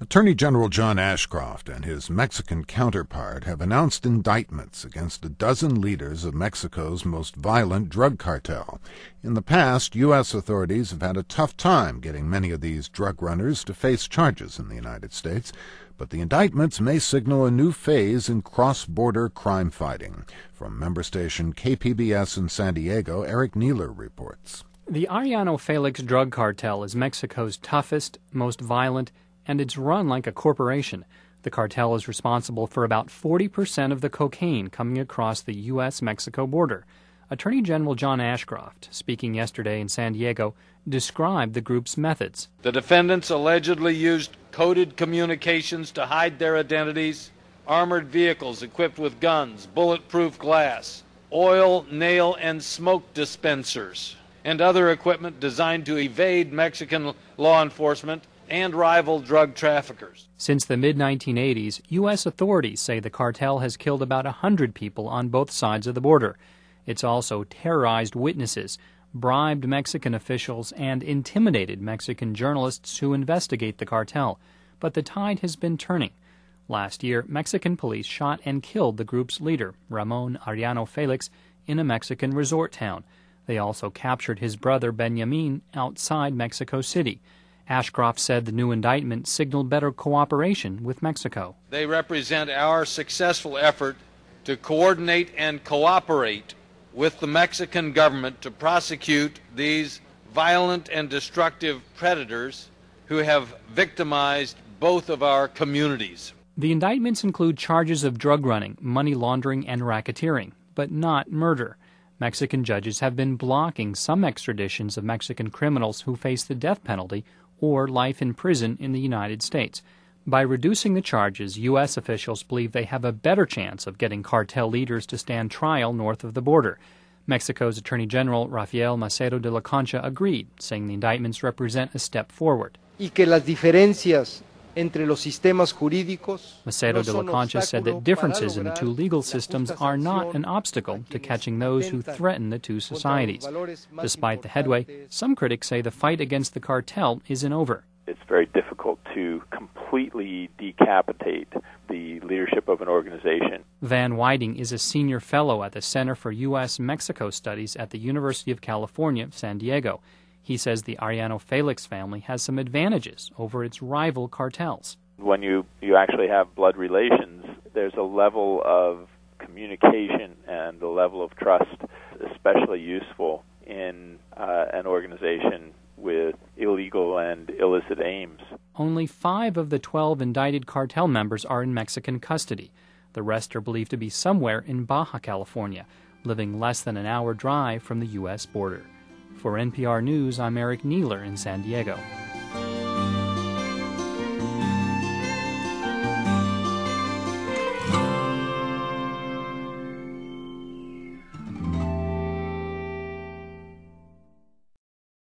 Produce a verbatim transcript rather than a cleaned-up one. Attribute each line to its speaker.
Speaker 1: Attorney General John Ashcroft and his Mexican counterpart have announced indictments against a dozen leaders of Mexico's most violent drug cartel. In the past, U S authorities have had a tough time getting many of these drug runners to face charges in the United States, but the indictments may signal a new phase in cross-border crime fighting. From member station K P B S in San Diego, Eric Neeler reports.
Speaker 2: The Arellano Felix drug cartel is Mexico's toughest, most violent, and it's run like a corporation. The cartel is responsible for about forty percent of the cocaine coming across the U S Mexico border. Attorney General John Ashcroft, speaking yesterday in San Diego, described the group's methods.
Speaker 3: The defendants allegedly used coded communications to hide their identities, armored vehicles equipped with guns, bulletproof glass, oil, nail, and smoke dispensers, and other equipment designed to evade Mexican law enforcement and rival drug traffickers.
Speaker 2: Since the mid nineteen eighties, U S authorities say the cartel has killed about one hundred people on both sides of the border. It's also terrorized witnesses, bribed Mexican officials, and intimidated Mexican journalists who investigate the cartel. But the tide has been turning. Last year, Mexican police shot and killed the group's leader, Ramon Arellano Felix, in a Mexican resort town. They also captured his brother Benjamin outside Mexico City. Ashcroft said the new indictment signaled better cooperation with Mexico.
Speaker 3: They represent our successful effort to coordinate and cooperate with the Mexican government to prosecute these violent and destructive predators who have victimized both of our communities.
Speaker 2: The indictments include charges of drug running, money laundering, and racketeering, but not murder. Mexican judges have been blocking some extraditions of Mexican criminals who face the death penalty or life in prison in the United States. By reducing the charges, U S officials believe they have a better chance of getting cartel leaders to stand trial north of the border. Mexico's Attorney General Rafael Macedo de la Concha agreed, saying the indictments represent a step forward.
Speaker 4: Y que las diferencias entre los sistemas jurídicos
Speaker 2: Macedo de la Concha said that differences in the two legal systems are not an obstacle to catching those who threaten the two societies. Despite the headway, some critics say the fight against the cartel isn't over.
Speaker 5: It's very difficult to completely decapitate the leadership of an organization.
Speaker 2: Van Whiting is a senior fellow at the Center for U S Mexico Studies at the University of California, San Diego. He says the Arellano Felix family has some advantages over its rival cartels.
Speaker 5: When you, you actually have blood relations, there's a level of communication and a level of trust especially useful in uh, an organization with illegal and illicit aims.
Speaker 2: Only five of the twelve indicted cartel members are in Mexican custody. The rest are believed to be somewhere in Baja California, living less than an hour drive from the U S border. For N P R News, I'm Eric Neeler in San Diego.